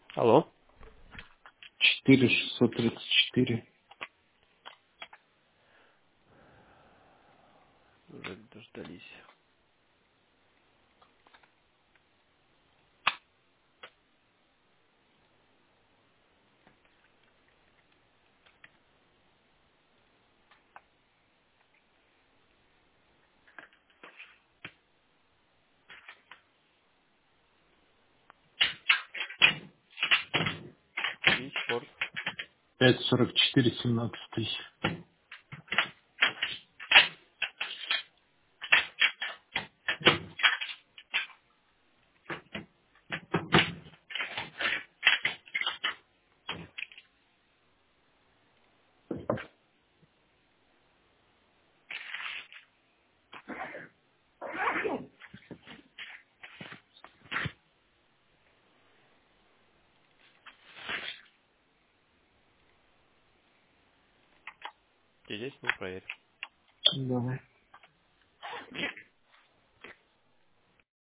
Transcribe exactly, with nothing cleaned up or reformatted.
Алло. четыре шестьсот тридцать четыре. Уже дождались. Вичфорд. пять сорок четыре семнадцать. Ты здесь? Ну, проверь. Давай.